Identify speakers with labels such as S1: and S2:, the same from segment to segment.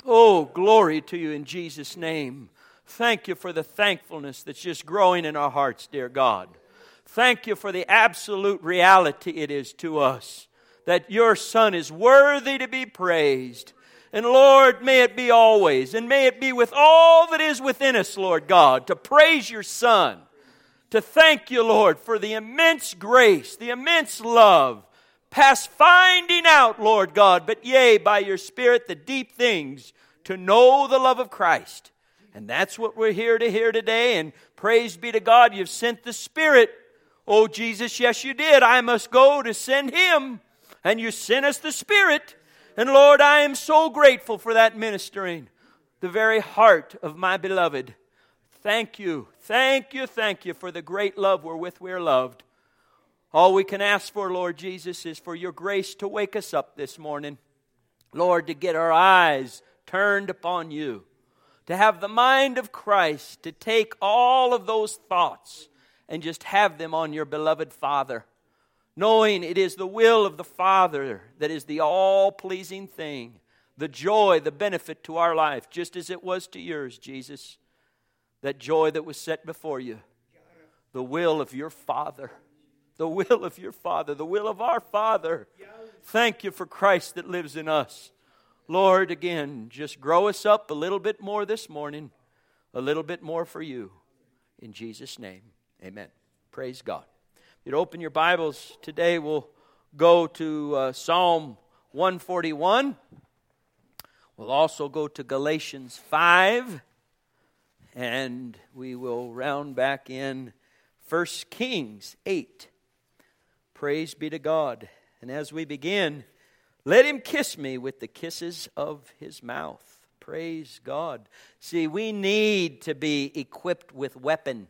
S1: Oh, glory to you in Jesus' name. Thank you for the thankfulness that's just growing in our hearts, dear God. Thank you for the absolute reality it is to us that your Son is worthy to be praised. And Lord, may it be always, and may it be with all that is within us, Lord God, to praise your Son, to thank you, Lord, for the immense grace, the immense love, past finding out, Lord God, but yea, by your Spirit, the deep things, to know the love of Christ. And that's what we're here to hear today, and praise be to God, you've sent the Spirit. Oh, Jesus, yes, you did. I must go to send Him, and you sent us the Spirit. And Lord, I am so grateful for that ministering, the very heart of my beloved. Thank you, thank you, thank you for the great love wherewith we are loved. All we can ask for, Lord Jesus, is for your grace to wake us up this morning. Lord, to get our eyes turned upon you, to have the mind of Christ, to take all of those thoughts and just have them on your beloved Father, knowing it is the will of the Father that is the all-pleasing thing, the joy, the benefit to our life, just as it was to yours, Jesus. That joy that was set before you, the will of your Father, the will of your Father, the will of our Father. Thank you for Christ that lives in us. Lord, again, just grow us up a little bit more this morning, a little bit more for you. In Jesus' name, amen. Praise God. You'd open your Bibles today. We'll go to Psalm 141. We'll also go to Galatians 5. And we will round back in 1 Kings 8. Praise be to God. And as we begin, let Him kiss me with the kisses of His mouth. Praise God. See, we need to be equipped with weapons.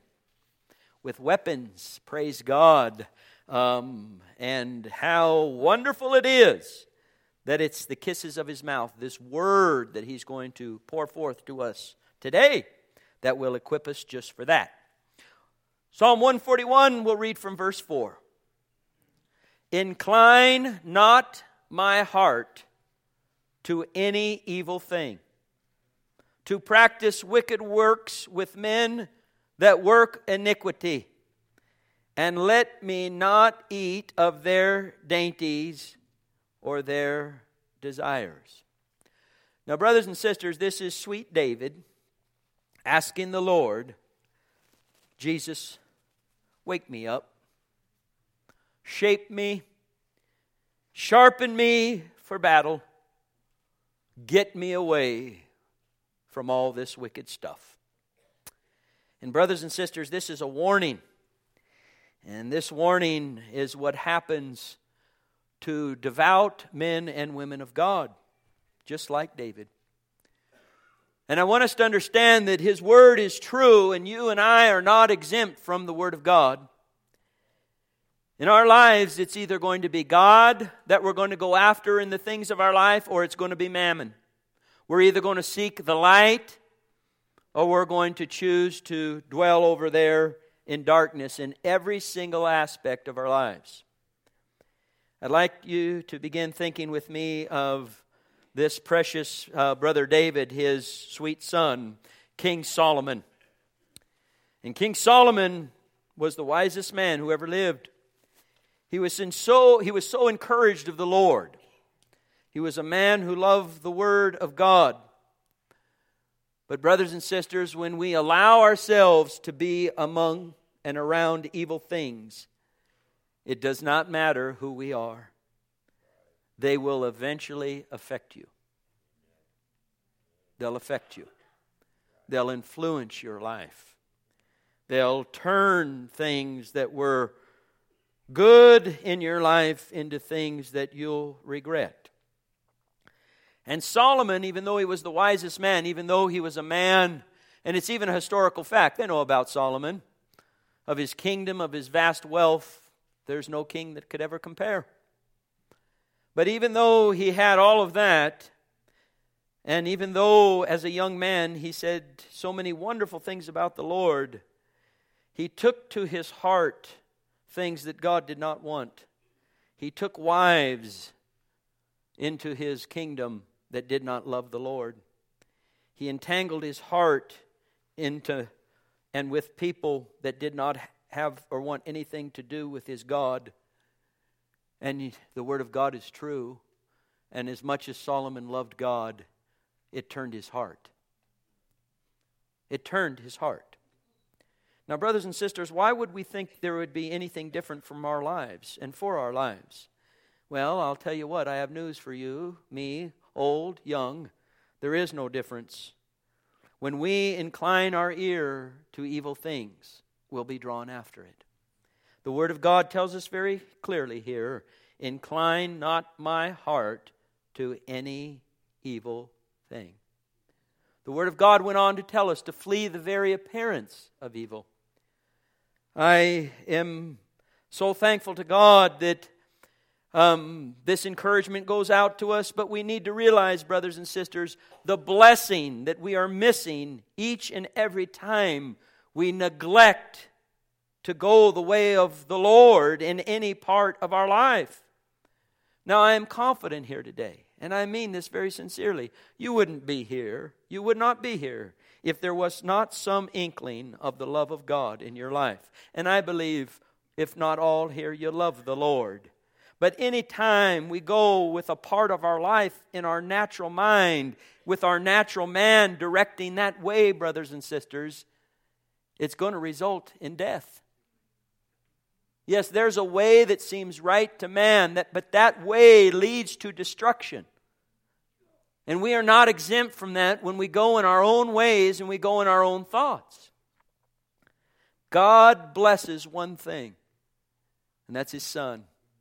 S1: Praise God. And how wonderful it is that it's the kisses of His mouth, this word that He's going to pour forth to us today, that will equip us just for that. Psalm 141, we'll read from verse 4. Incline not my heart to any evil thing, to practice wicked works with men that work iniquity, and let me not eat of their dainties or their desires. Now, brothers and sisters, this is sweet David asking the Lord, Jesus, wake me up, shape me, sharpen me for battle, get me away from all this wicked stuff. And brothers and sisters, this is a warning. And this warning is what happens to devout men and women of God, just like David. And I want us to understand that His Word is true, and you and I are not exempt from the Word of God. In our lives, it's either going to be God that we're going to go after in the things of our life, or it's going to be mammon. We're either going to seek the light, or we're going to choose to dwell over there in darkness in every single aspect of our lives. I'd like you to begin thinking with me of this precious brother David, his sweet son, King Solomon. And King Solomon was the wisest man who ever lived. He was so encouraged of the Lord. He was a man who loved the Word of God. But brothers and sisters, when we allow ourselves to be among and around evil things, it does not matter who we are. They will eventually affect you. They'll affect you. They'll influence your life. They'll turn things that were good in your life into things that you'll regret. And Solomon, even though he was the wisest man, even though he was a man, and it's even a historical fact, they know about Solomon, of his kingdom, of his vast wealth, there's no king that could ever compare. But even though he had all of that, and even though as a young man he said so many wonderful things about the Lord, he took to his heart things that God did not want. He took wives into his kingdom that did not love the Lord. He entangled his heart into and with people that did not have or want anything to do with his God. And the Word of God is true. And as much as Solomon loved God, it turned his heart. It turned his heart. Now, brothers and sisters, why would we think there would be anything different from our lives and for our lives? Well, I'll tell you what, I have news for you, me, old, young. There is no difference. When we incline our ear to evil things, we'll be drawn after it. The Word of God tells us very clearly here, incline not my heart to any evil thing. The Word of God went on to tell us to flee the very appearance of evil. I am so thankful to God that this encouragement goes out to us, but we need to realize, brothers and sisters, the blessing that we are missing each and every time we neglect to go the way of the Lord in any part of our life. Now, I am confident here today, and I mean this very sincerely. You wouldn't be here, you would not be here, if there was not some inkling of the love of God in your life. And I believe, if not all here, you love the Lord. But any time we go with a part of our life in our natural mind, with our natural man directing that way, brothers and sisters, it's going to result in death. Yes, there's a way that seems right to man, but that way leads to destruction. And we are not exempt from that when we go in our own ways and we go in our own thoughts. God blesses one thing, and that's His Son.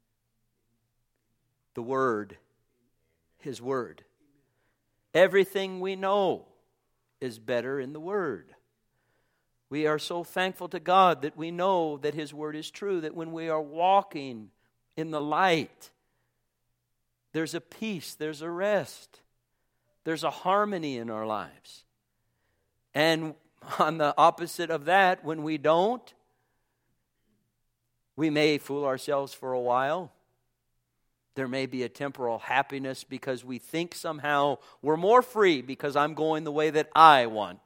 S1: The Word. His Word. Everything we know is better in the Word. We are so thankful to God that we know that His Word is true, that when we are walking in the light, there's a peace, there's a rest, there's a harmony in our lives. And on the opposite of that, when we don't, we may fool ourselves for a while. There may be a temporal happiness because we think somehow we're more free because I'm going the way that I want.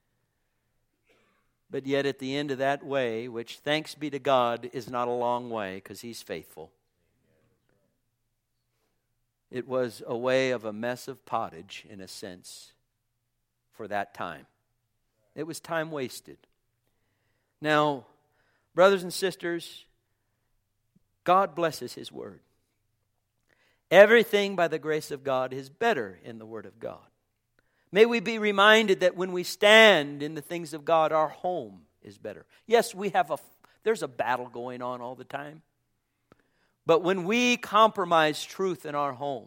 S1: But yet at the end of that way, which thanks be to God is not a long way because He's faithful. It was a way of a mess of pottage in a sense for that time. It was time wasted. Now, brothers and sisters, God blesses His Word. Everything by the grace of God is better in the Word of God. May we be reminded that when we stand in the things of God, our home is better. Yes, there's a battle going on all the time. But when we compromise truth in our home,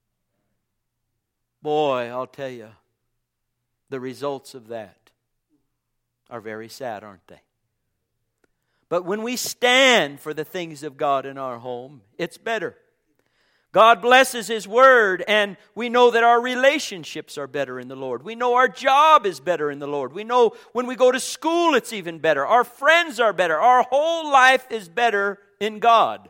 S1: boy, I'll tell you, the results of that are very sad, aren't they? But when we stand for the things of God in our home, it's better. God blesses His Word, and we know that our relationships are better in the Lord. We know our job is better in the Lord. We know when we go to school it's even better. Our friends are better. Our whole life is better in God.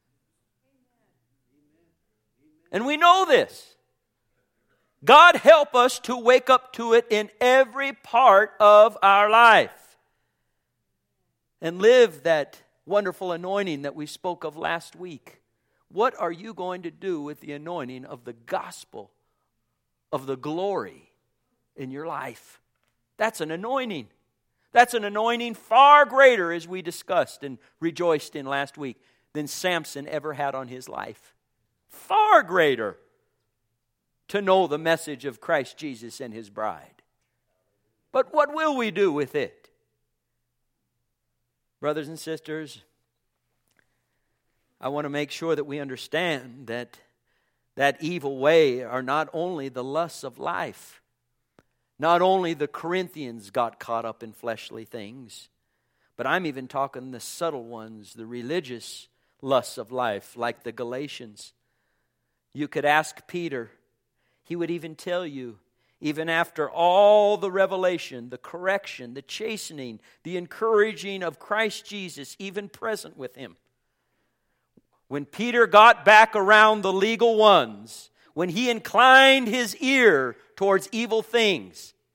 S1: And we know this. God help us to wake up to it in every part of our life and live that wonderful anointing that we spoke of last week. What are you going to do with the anointing of the gospel, of the glory in your life? That's an anointing. That's an anointing far greater, as we discussed and rejoiced in last week, than Samson ever had on his life. Far greater to know the message of Christ Jesus and His bride. But what will we do with it? Brothers and sisters, I want to make sure that we understand that that evil way are not only the lusts of life. Not only the Corinthians got caught up in fleshly things, but I'm even talking the subtle ones, the religious lusts of life, like the Galatians. You could ask Peter. He would even tell you, even after all the revelation, the correction, the chastening, the encouraging of Christ Jesus, even present with Him. When Peter got back around the legal ones, when he inclined his ear towards evil things,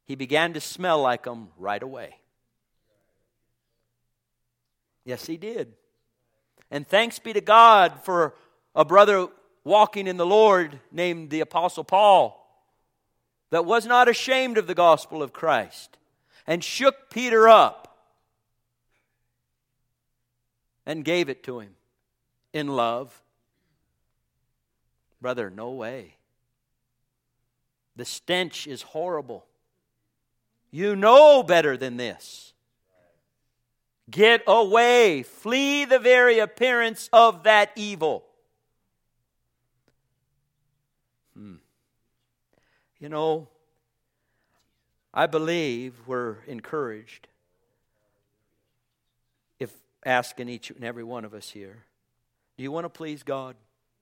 S1: he began to smell like them right away. Yes, he did. And thanks be to God for a brother walking in the Lord named the Apostle Paul that was not ashamed of the gospel of Christ and shook Peter up and gave it to him in love. Brother, no way. The stench is horrible. You know better than this. Get away. Flee the very appearance of that evil. You know, I believe we're encouraged if asking each and every one of us here, do you want to please God?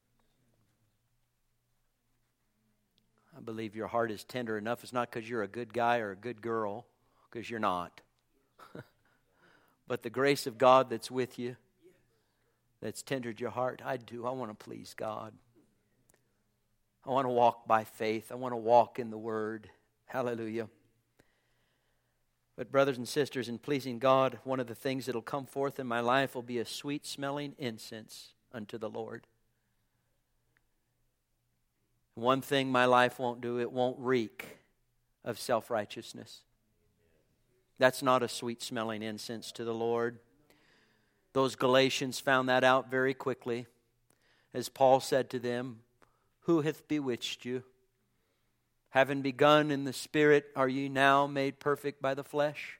S1: I believe your heart is tender enough. It's not because you're a good guy or a good girl, because you're not. But the grace of God that's with you, that's tendered your heart, I do. I want to please God. I want to walk by faith. I want to walk in the Word. Hallelujah. But brothers and sisters, in pleasing God, one of the things that will come forth in my life will be a sweet-smelling incense unto the Lord. One thing my life won't do, it won't reek of self-righteousness. That's not a sweet-smelling incense to the Lord. Those Galatians found that out very quickly. As Paul said to them, who hath bewitched you? Having begun in the Spirit, are ye now made perfect by the flesh?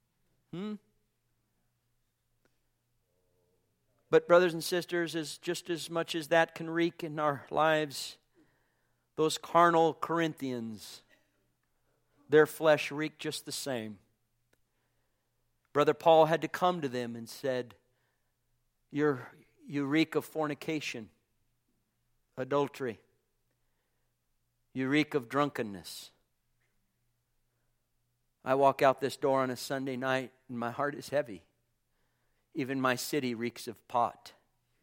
S1: But brothers and sisters, just as much as that can reek in our lives, those carnal Corinthians, their flesh reeked just the same. Brother Paul had to come to them and said, you reek of fornication, adultery. You reek of drunkenness. I walk out this door on a Sunday night and my heart is heavy. Even my city reeks of pot.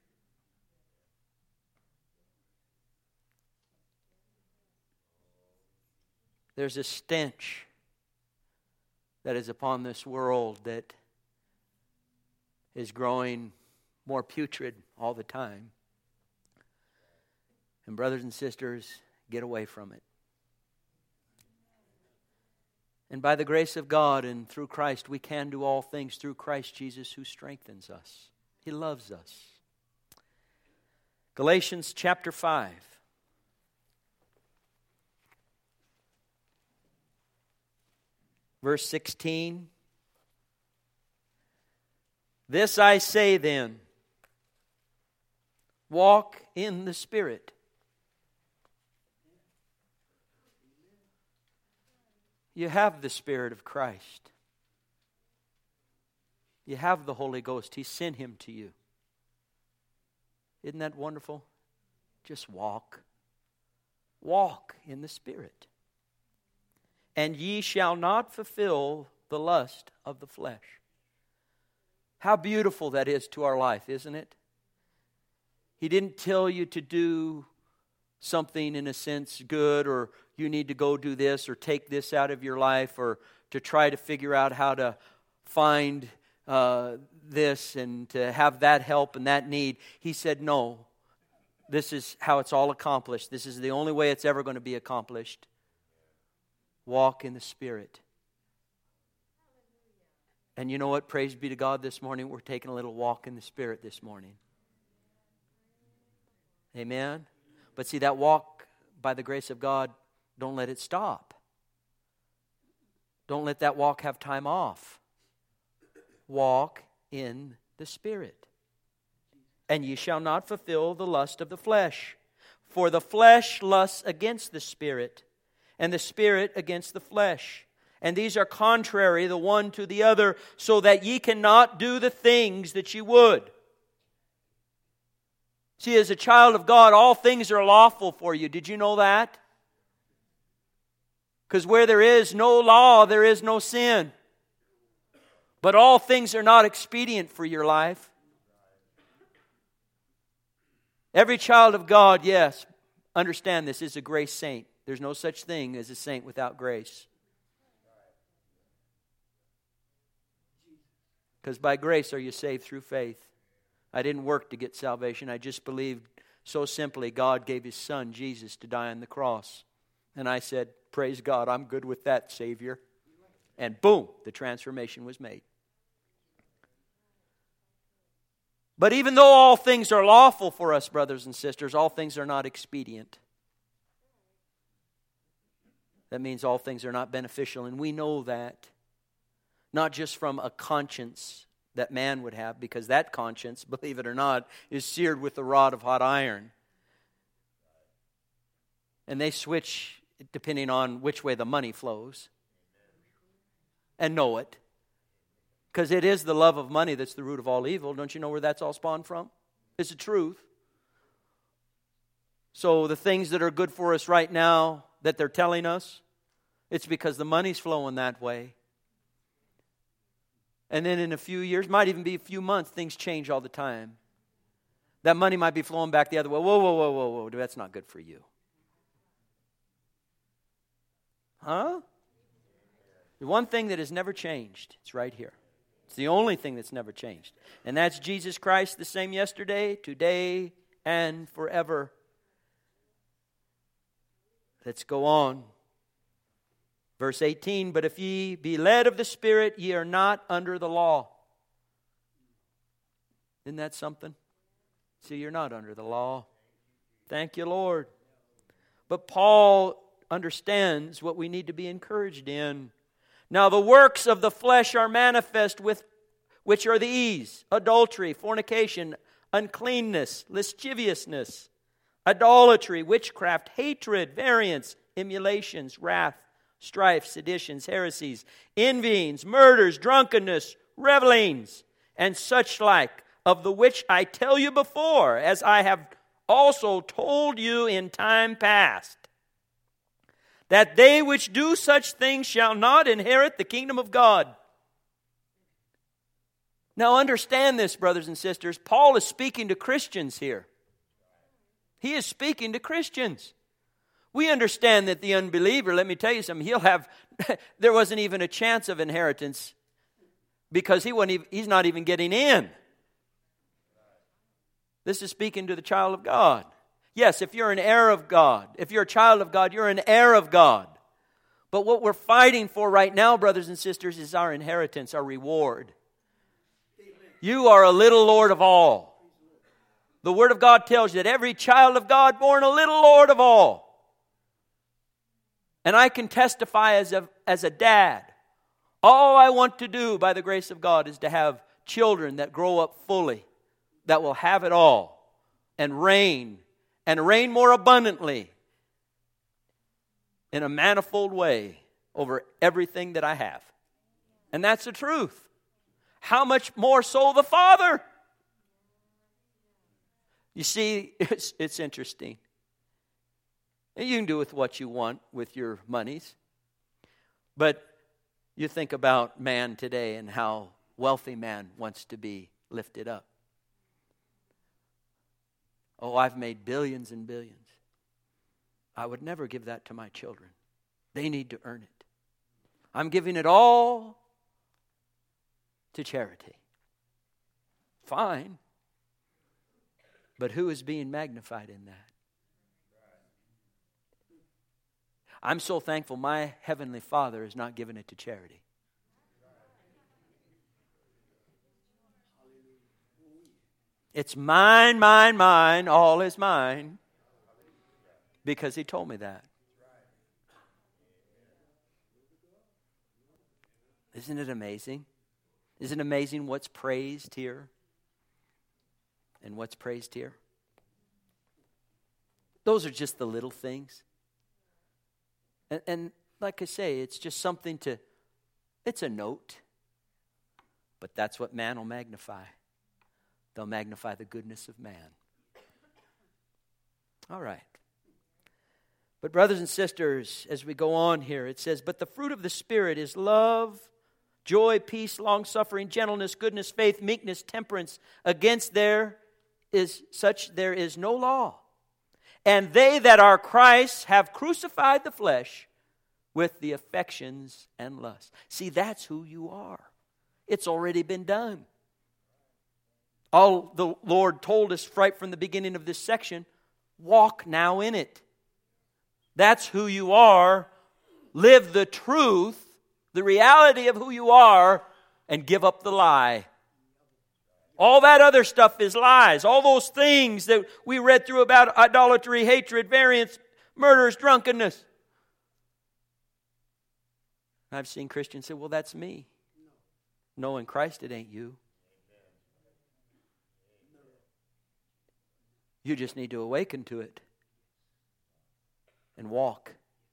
S1: There's a stench that is upon this world that is growing more putrid all the time. And brothers and sisters, get away from it. And by the grace of God and through Christ, we can do all things through Christ Jesus who strengthens us. He loves us. Galatians chapter 5. Verse 16. This I say then, walk in the Spirit. You have the Spirit of Christ. You have the Holy Ghost. He sent Him to you. Isn't that wonderful? Just walk. Walk in the Spirit. And ye shall not fulfill the lust of the flesh. How beautiful that is to our life, isn't it? He didn't tell you to do something in a sense good, or you need to go do this or take this out of your life, or to try to figure out how to find this and to have that help and that need. He said, no, this is how it's all accomplished. This is the only way it's ever going to be accomplished. Walk in the Spirit. And you know what? Praise be to God, this morning we're taking a little walk in the Spirit this morning. Amen? But see, that walk, by the grace of God, don't let it stop. Don't let that walk have time off. Walk in the Spirit. And ye shall not fulfill the lust of the flesh. For the flesh lusts against the Spirit, and the Spirit against the flesh. And these are contrary the one to the other, so that ye cannot do the things that ye would. See, as a child of God, all things are lawful for you. Did you know that? Because where there is no law, there is no sin. But all things are not expedient for your life. Every child of God, yes, understand this, is a grace saint. There's no such thing as a saint without grace. Because by grace are you saved through faith. I didn't work to get salvation. I just believed so simply God gave His Son, Jesus, to die on the cross. And I said, praise God, I'm good with that, Savior. And boom, the transformation was made. But even though all things are lawful for us, brothers and sisters, all things are not expedient. That means all things are not beneficial, and we know that. Not just from a conscience that man would have, because that conscience, believe it or not, is seared with the rod of hot iron. And they switch depending on which way the money flows. And know it. Because it is the love of money that's the root of all evil. Don't you know where that's all spawned from? It's the truth. So the things that are good for us right now that they're telling us, it's because the money's flowing that way. And then in a few years, might even be a few months, things change all the time. That money might be flowing back the other way. Whoa, that's not good for you. Huh? The one thing that has never changed, it's right here. It's the only thing that's never changed. And that's Jesus Christ, the same yesterday, today, and forever. Let's go on. Verse 18, but if ye be led of the Spirit, ye are not under the law. Isn't that something? See, you're not under the law. Thank you, Lord. But Paul understands what we need to be encouraged in. Now the works of the flesh are manifest, which are these: adultery, fornication, uncleanness, lasciviousness, idolatry, witchcraft, hatred, variance, emulations, wrath, strife, seditions, heresies, envyings, murders, drunkenness, revelings, and such like, of the which I tell you before, as I have also told you in time past, that they which do such things shall not inherit the kingdom of God. Now understand this, brothers and sisters. Paul is speaking to Christians here. He is speaking to Christians. We understand that the unbeliever, let me tell you something, there wasn't even a chance of inheritance because he's not even getting in. This is speaking to the child of God. Yes, if you're an heir of God, if you're a child of God, you're an heir of God. But what we're fighting for right now, brothers and sisters, is our inheritance, our reward. You are a little Lord of all. The Word of God tells you that every child of God born a little Lord of all. And I can testify as a dad. All I want to do by the grace of God is to have children that grow up fully, that will have it all and reign more abundantly in a manifold way over everything that I have. And that's the truth. How much more so the Father? You see, it's interesting. You can do with what you want with your monies. But you think about man today and how wealthy man wants to be lifted up. Oh, I've made billions and billions. I would never give that to my children. They need to earn it. I'm giving it all to charity. Fine. But who is being magnified in that? I'm so thankful my Heavenly Father is not giving it to charity. It's mine, mine, mine, all is mine. Because He told me that. Isn't it amazing? Isn't it amazing what's praised here? And what's praised here? Those are just the little things. And like I say, it's just something it's a note. But that's what man will magnify. They'll magnify the goodness of man. All right. But brothers and sisters, as we go on here, it says, but the fruit of the Spirit is love, joy, peace, long-suffering, gentleness, goodness, faith, meekness, temperance. Against there is no law. And they that are Christ have crucified the flesh with the affections and lusts. See, that's who you are. It's already been done. All the Lord told us right from the beginning of this section, walk now in it. That's who you are. Live the truth, the reality of who you are, and give up the lie. All that other stuff is lies. All those things that we read through about idolatry, hatred, variance, murders, drunkenness. I've seen Christians say, well, that's me. No, in Christ it ain't you. You just need to awaken to it and walk.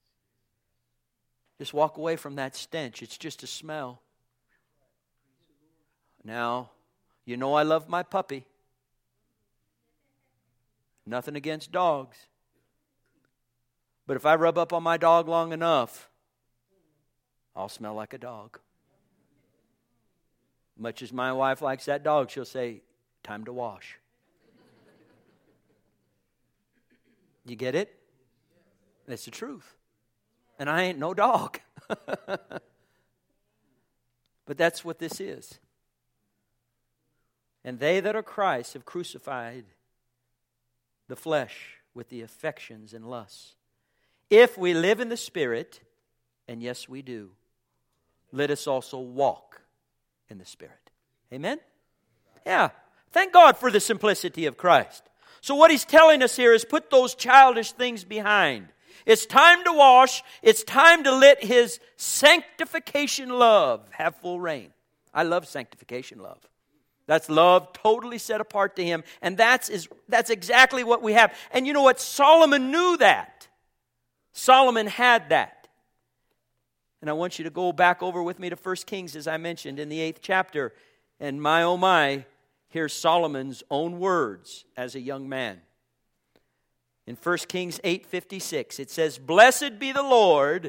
S1: Just walk away from that stench. It's just a smell. Now, you know I love my puppy. Nothing against dogs. But if I rub up on my dog long enough, I'll smell like a dog. Much as my wife likes that dog, she'll say, time to wash. You get it? That's the truth. And I ain't no dog. But that's what this is. And they that are Christ have crucified the flesh with the affections and lusts. If we live in the Spirit, and yes we do, let us also walk in the Spirit. Amen? Yeah. Thank God for the simplicity of Christ. So what He's telling us here is put those childish things behind. It's time to wash. It's time to let His sanctification love have full reign. I love sanctification love. That's love totally set apart to Him. And that's exactly what we have. And you know what? Solomon knew that. Solomon had that. And I want you to go back over with me to 1 Kings, as I mentioned, in the 8th chapter. And my, oh my, here's Solomon's own words as a young man. In 1 Kings 8:56, it says, blessed be the Lord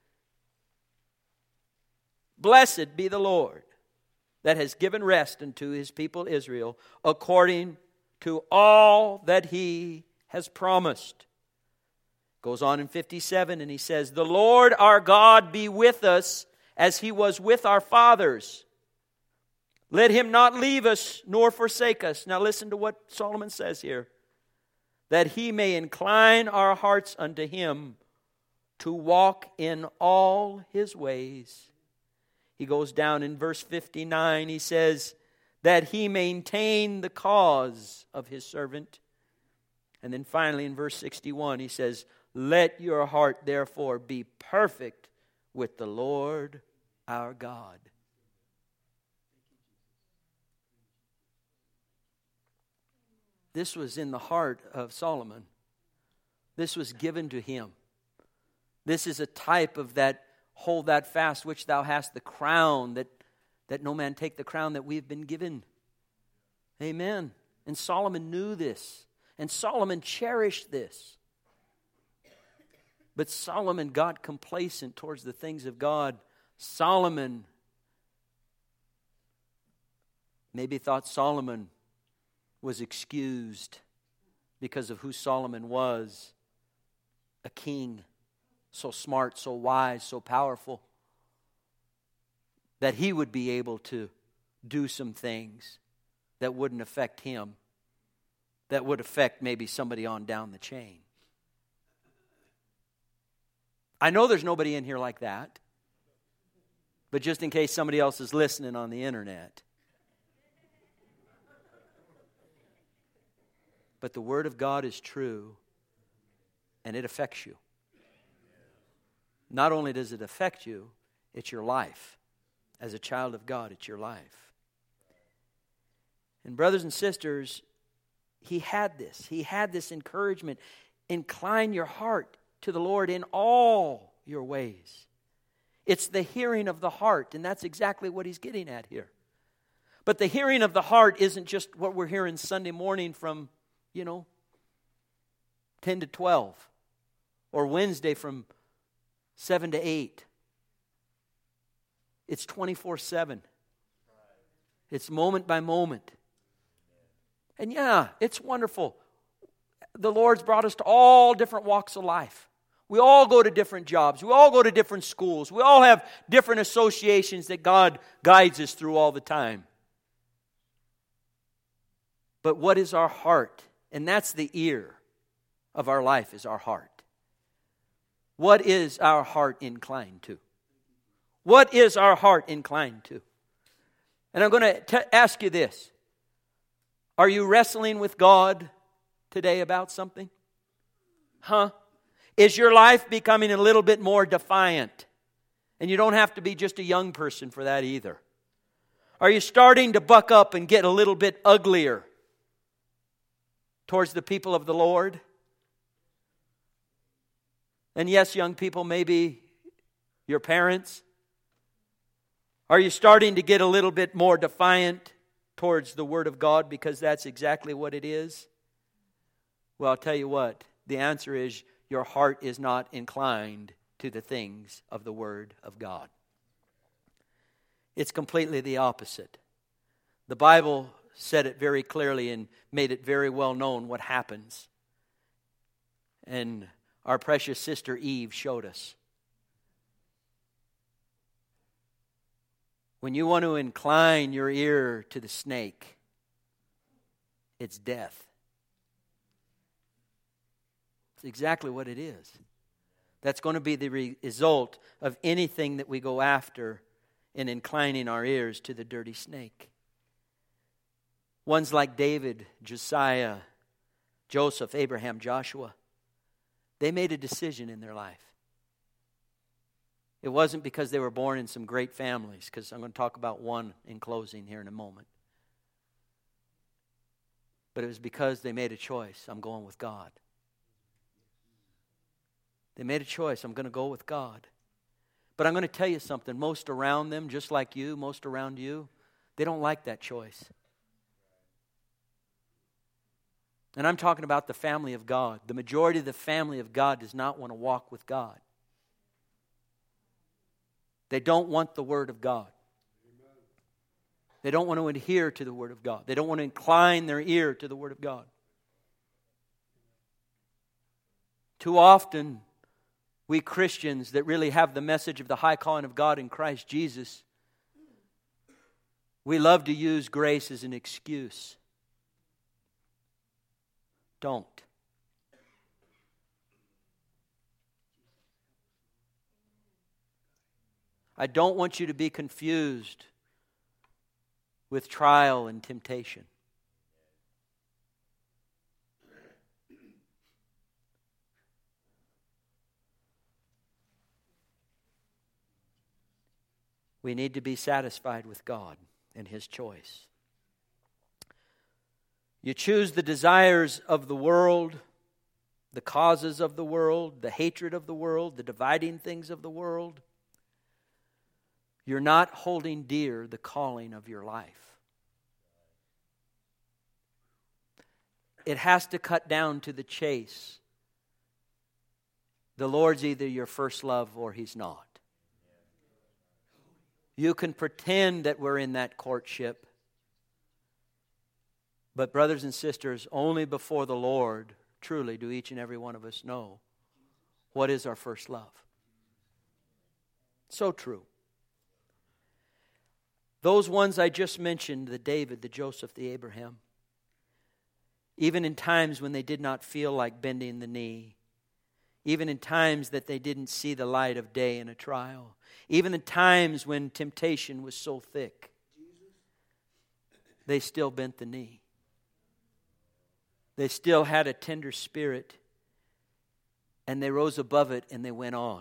S1: that has given rest unto His people Israel, according to all that He has promised. Goes on in 57 and he says, the Lord our God be with us as He was with our fathers. Let Him not leave us nor forsake us. Now listen to what Solomon says here. That He may incline our hearts unto Him to walk in all His ways. He goes down in verse 59. He says that He maintain the cause of His servant. And then finally in verse 61 he says, let your heart therefore be perfect with the Lord our God. This was in the heart of Solomon. This was given to him. This is a type of that, hold that fast which thou hast, the crown, that no man take the crown that we have been given. Amen. And Solomon knew this. And Solomon cherished this. But Solomon got complacent towards the things of God. Solomon maybe thought Solomon was excused because of who Solomon was. A king, so smart, so wise, so powerful, that he would be able to do some things that wouldn't affect him, that would affect maybe somebody on down the chain. I know there's nobody in here like that, but just in case somebody else is listening on the internet. But the Word of God is true, and it affects you. Not only does it affect you, it's your life. As a child of God, it's your life. And brothers and sisters, he had this. He had this encouragement. Incline your heart to the Lord in all your ways. It's the hearing of the heart, and that's exactly what he's getting at here. But the hearing of the heart isn't just what we're hearing Sunday morning from 10 to 12. Or Wednesday from 7 to 8. It's 24/7. It's moment by moment. And yeah, it's wonderful. The Lord's brought us to all different walks of life. We all go to different jobs. We all go to different schools. We all have different associations that God guides us through all the time. But what is our heart? And that's the ear of our life, is our heart. What is our heart inclined to? What is our heart inclined to? And I'm going to ask you this. Are you wrestling with God today about something? Is your life becoming a little bit more defiant? And you don't have to be just a young person for that either. Are you starting to buck up and get a little bit uglier towards the people of the Lord? And yes, young people, maybe your parents. Are you starting to get a little bit more defiant towards the Word of God because that's exactly what it is? Well, I'll tell you what. The answer is your heart is not inclined to the things of the Word of God. It's completely the opposite. The Bible said it very clearly and made it very well known what happens. And our precious sister Eve showed us. When you want to incline your ear to the snake, it's death. It's exactly what it is. That's going to be the result of anything that we go after in inclining our ears to the dirty snake. Ones like David, Josiah, Joseph, Abraham, Joshua, they made a decision in their life. It wasn't because they were born in some great families, because I'm going to talk about one in closing here in a moment. But it was because they made a choice. I'm going with God. They made a choice. I'm going to go with God. But I'm going to tell you something. Most around them, just like you, most around you, they don't like that choice. And I'm talking about the family of God. The majority of the family of God does not want to walk with God. They don't want the Word of God. They don't want to adhere to the Word of God. They don't want to incline their ear to the Word of God. Too often, we Christians that really have the message of the high calling of God in Christ Jesus, we love to use grace as an excuse. Don't. I don't want you to be confused with trial and temptation. We need to be satisfied with God and His choice. You choose the desires of the world, the causes of the world, the hatred of the world, the dividing things of the world. You're not holding dear the calling of your life. It has to cut down to the chase. The Lord's either your first love or He's not. You can pretend that we're in that courtship. But brothers and sisters, only before the Lord truly do each and every one of us know what is our first love. So true. Those ones I just mentioned, the David, the Joseph, the Abraham, even in times when they did not feel like bending the knee, even in times that they didn't see the light of day in a trial, even in times when temptation was so thick, they still bent the knee. They still had a tender spirit, and they rose above it and they went on.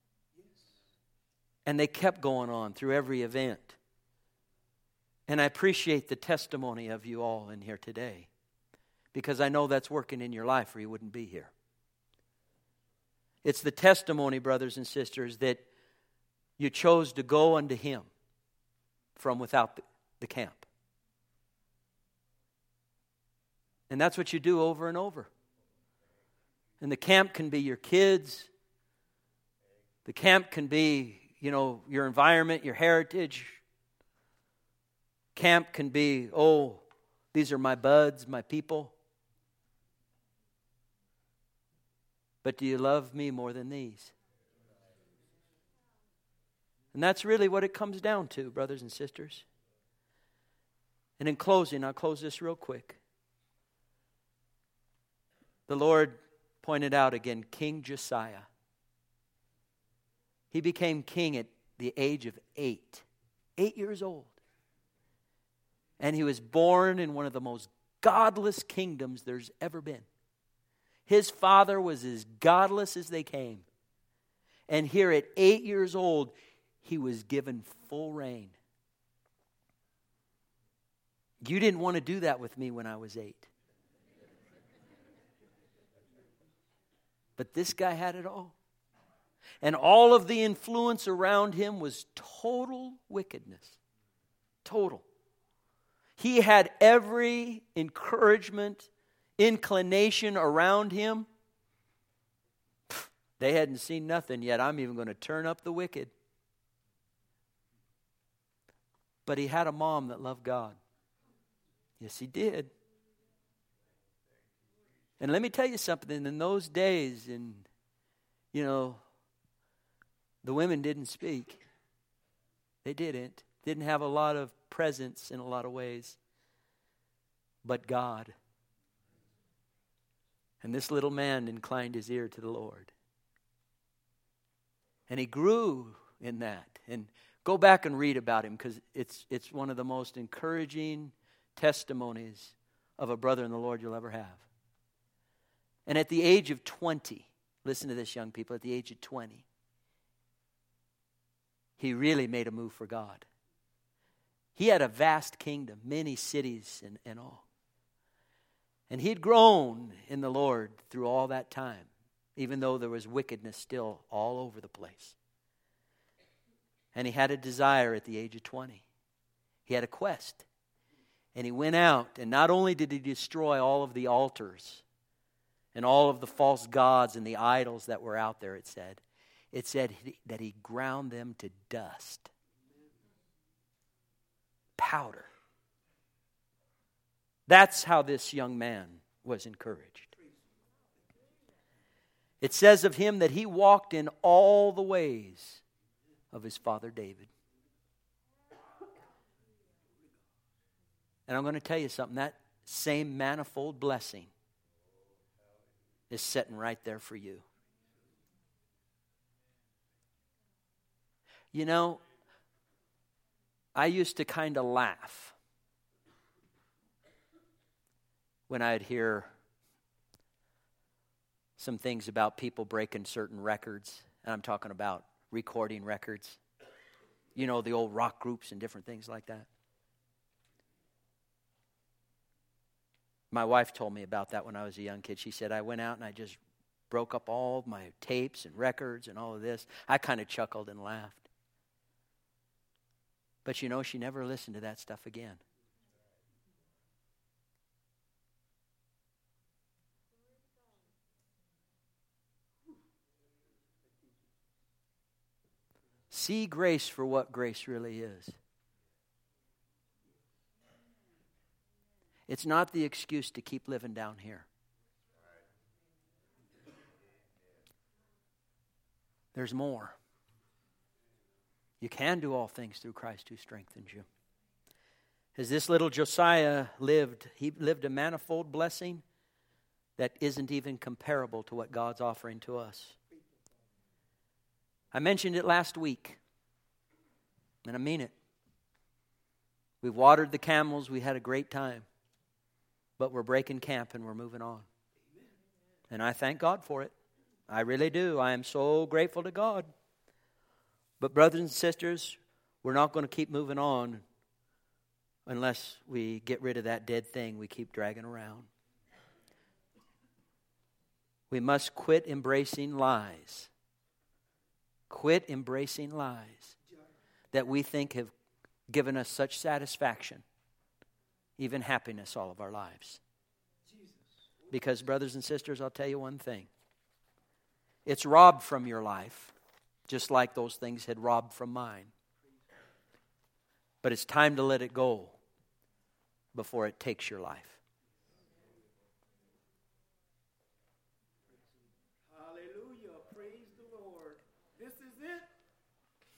S1: And they kept going on through every event. And I appreciate the testimony of you all in here today, because I know that's working in your life or you wouldn't be here. It's the testimony, brothers and sisters, that you chose to go unto Him from without the camp. And that's what you do over and over. And the camp can be your kids. The camp can be, your environment, your heritage. Camp can be, these are my buds, my people. But do you love me more than these? And that's really what it comes down to, brothers and sisters. And in closing, I'll close this real quick. The Lord pointed out again King Josiah. He became king at the age of 8. 8 years old. And he was born in one of the most godless kingdoms there's ever been. His father was as godless as they came. And here at 8 years old, he was given full reign. You didn't want to do that with me when I was 8. But this guy had it all. And all of the influence around him was total wickedness. Total. He had every encouragement, inclination around him. They hadn't seen nothing yet. I'm even going to turn up the wicked. But he had a mom that loved God. Yes, he did. And let me tell you something. In those days, the women didn't speak. They didn't. Didn't have a lot of presence in a lot of ways. But God. And this little man inclined his ear to the Lord. And he grew in that. And go back and read about him, because it's one of the most encouraging testimonies of a brother in the Lord you'll ever have. And at the age of 20, listen to this, young people, at the age of 20, he really made a move for God. He had a vast kingdom, many cities and all. And he'd grown in the Lord through all that time, even though there was wickedness still all over the place. And he had a desire at the age of 20. He had a quest. And he went out, and not only did he destroy all of the altars and all of the false gods and the idols that were out there, it said that he ground them to dust. Powder. That's how this young man was encouraged. It says of him that he walked in all the ways of his father David. And I'm going to tell you something. That same manifold blessing is sitting right there for you. You know, I used to kind of laugh when I'd hear some things about people breaking certain records. And I'm talking about recording records. You know, the old rock groups and different things like that. My wife told me about that when I was a young kid. She said, I went out and I just broke up all my tapes and records and all of this. I kind of chuckled and laughed. But you know, she never listened to that stuff again. See grace for what grace really is. It's not the excuse to keep living down here. There's more. You can do all things through Christ who strengthens you. As this little Josiah lived, he lived a manifold blessing that isn't even comparable to what God's offering to us. I mentioned it last week, and I mean it. We watered the camels, we had a great time. But we're breaking camp and we're moving on. And I thank God for it. I really do. I am so grateful to God. But brothers and sisters, we're not going to keep moving on unless we get rid of that dead thing we keep dragging around. We must quit embracing lies. Quit embracing lies that we think have given us such satisfaction, even happiness all of our lives. Because brothers and sisters, I'll tell you one thing. It's robbed from your life, just like those things had robbed from mine. But it's time to let it go before it takes your life.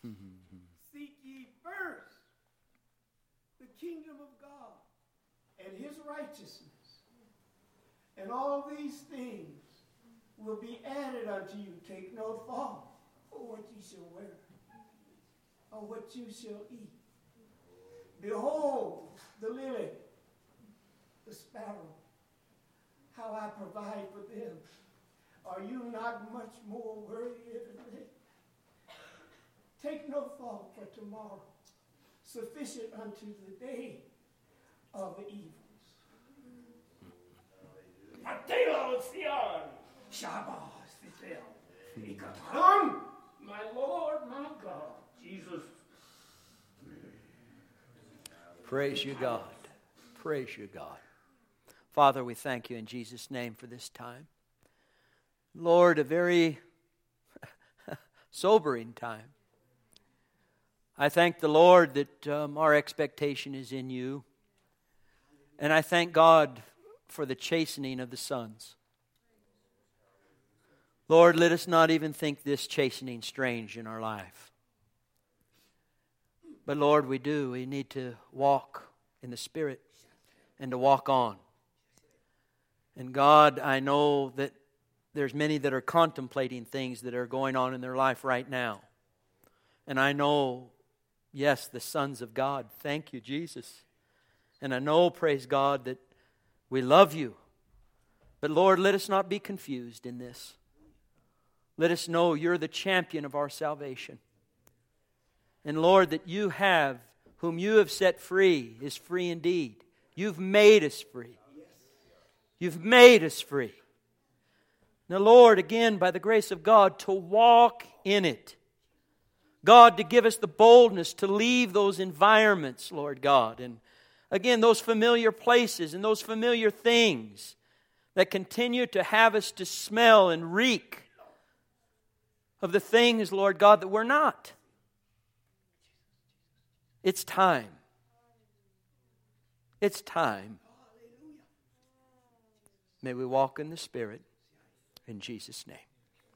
S2: Seek ye first the kingdom of God and his righteousness, and all these things will be added unto you. Take no thought for what ye shall wear, or what you shall eat. Behold the lily, the sparrow, how I provide for them. Are you not much more worthy than they? Take no thought for tomorrow. Sufficient unto the day of the evils. Mateo Sion, Shabbos, Ikatam, my Lord, my God, Jesus.
S1: Praise you, God. Praise you, God. Father, we thank you in Jesus' name for this time. Lord, a very sobering time. I thank the Lord that our expectation is in you. And I thank God for the chastening of the sons. Lord, let us not even think this chastening strange in our life. But Lord, we do. We need to walk in the Spirit and to walk on. And God, I know that there's many that are contemplating things that are going on in their life right now. And I know, yes, the sons of God, thank you, Jesus. And I know, praise God, that we love you. But Lord, let us not be confused in this. Let us know you're the champion of our salvation. And Lord, that you have, whom you have set free, is free indeed. You've made us free. You've made us free. Now, Lord, again, by the grace of God, to walk in it. God, to give us the boldness to leave those environments, Lord God. And again, those familiar places and those familiar things that continue to have us to smell and reek of the things, Lord God, that we're not. It's time. It's time. May we walk in the Spirit in Jesus' name.